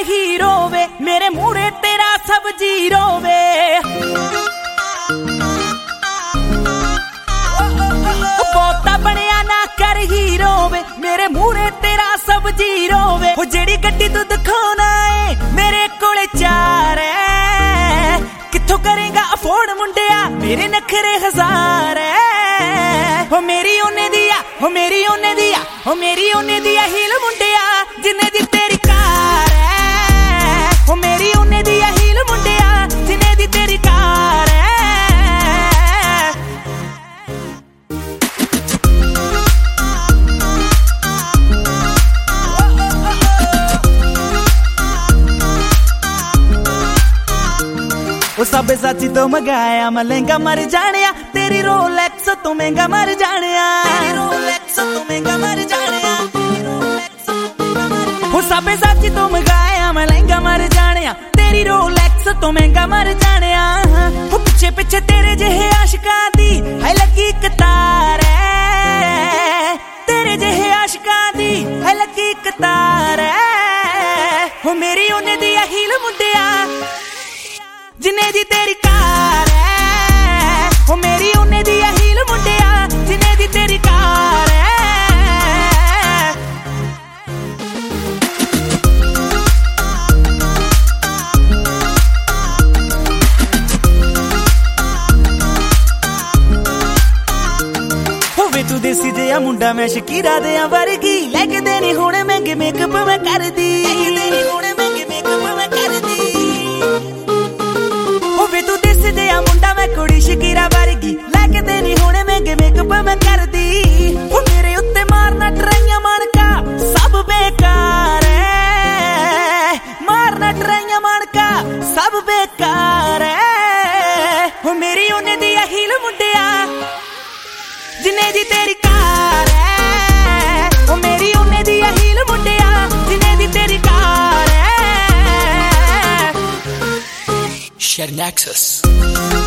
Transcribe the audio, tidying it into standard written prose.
Hero वे मेरे मूहरे तेरा सब जीरो वे बहुता बनया ना कर हीरो वे मेरे मूहरे तेरा सब जीरो वे जेड़ी गड्डी तू दिखाना है मेरे कोले चार है किथों करेगा अफोर्ड मुंडिया मेरे नखरे हजार है हो मेरी ओने दिया हो मेरी ओने दिया हो मेरी ओने दिया हील मुंडिया जिन्ने दी तेरी कार है हो मेरी ओने दिया हील मुंडिया जिन्ने दी तेरी कार है वो सब सच तो मंगाया मैं लहंगा मर जाने तेरी रोलेक्स तो महंगा मर जाने रोलेक्स तो महंगा मर जाने वो सब सच तो मंगाया मैं लहंगा मर जाने तेरी रोलेक्स तो महंगा मर जाने वो पिछे पिछे तेरे जेहे आशिकां दी है लगी कतार है तेरे जेहे आशिकां दी है लगी कतार है वो मेरी ओने दी हील मुंडिया जिन्ने दी तेरी कार है वो मेरी ओने दी हील मुंडिया जिन्ने दी तेरी कार है होवे तू देसी जिहा मुंडा मैं शकीरा दे वर्गी लेके देनी हुणे महंगे मेकअप मैं कर दी हुणे महंगे मेकअप मैं कर दी तू दिस जिहा मुंडा मैं कुड़ी शकीरा वर्गी लेके देनी हुणे महंगे मेकअप मैं कर दी वो मेरे उत्ते मारना ट्राइयां मानका सब बेकार है मारना ट्राइयां मानका सब बेकार है वो मेरी ओने दी हील मुंडिया जिन्ने दी तेरी कार है वो मेरी ओने दी हील मुंडिया जिन्ने दी तेरी कार है Shared Nexus.